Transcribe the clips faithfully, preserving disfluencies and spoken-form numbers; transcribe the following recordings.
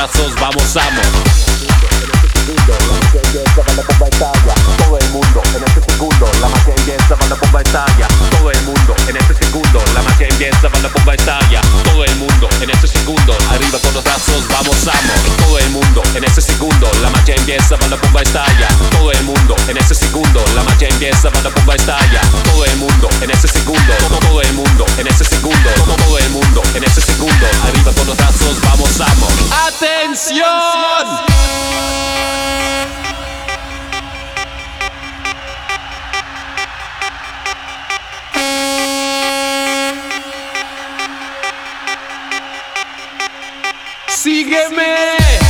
brazos, vamos, amo. Todo el mundo en este segundo, la magia empieza cuando la bomba estalla. Todo el mundo en este segundo, la magia empieza cuando la bomba estalla. Todo el mundo en este segundo, arriba con los brazos, vamos, amo. Todo el mundo en este segundo, la magia empieza cuando la bomba estalla. Todo el mundo en este segundo, la magia empieza cuando la bomba estalla. Todo el mundo en este segundo, todo el mundo en este segundo, todo el mundo en este segundo, arriba con los brazos, vamos, amo. ¡Atención! ¡Sígueme!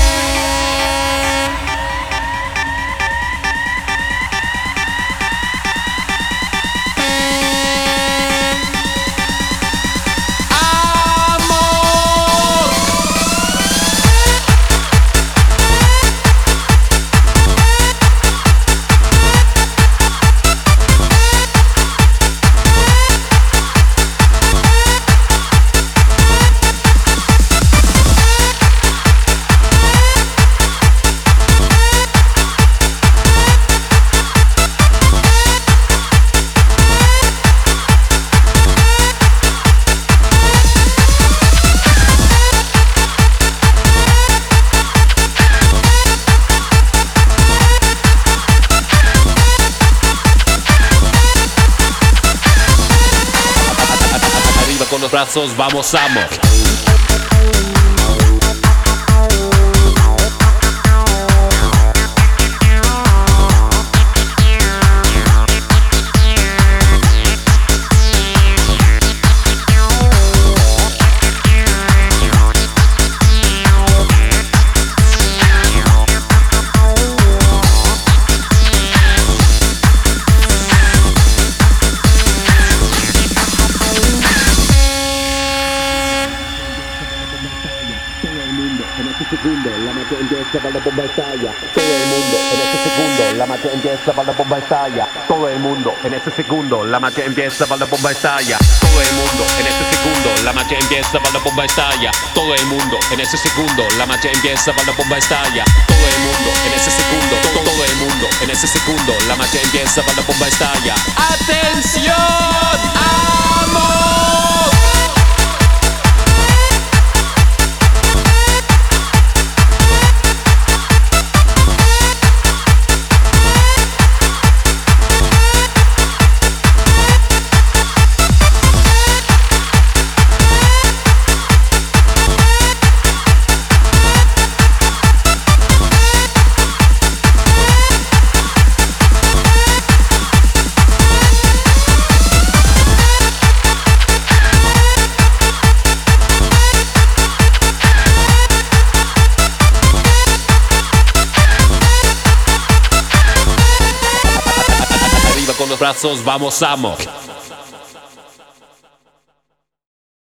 Con los brazos, vamos, amo. En este segundo, la magia empieza cuando la bomba estalla. Todo el mundo en este segundo, la magia empieza cuando la bomba estalla. Todo el mundo en este segundo, la magia empieza cuando la bomba estalla. Todo el mundo en este segundo, la magia empieza cuando la bomba estalla. Todo el mundo en este segundo, la magia empieza cuando la bomba estalla. Todo el mundo en ese segundo, todo el mundo en ese segundo, la magia empieza cuando la bomba estalla. ¡Atención! ¡Amo! Con los brazos, vamos, amo.